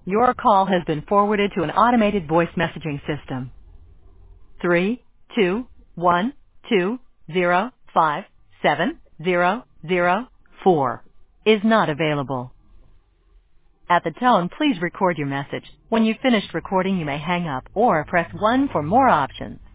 Your call has been forwarded to an automated voice messaging system. 32120570004 is not available. At the tone, please record your message. When you've finished recording, you may hang up or press 1 for more options.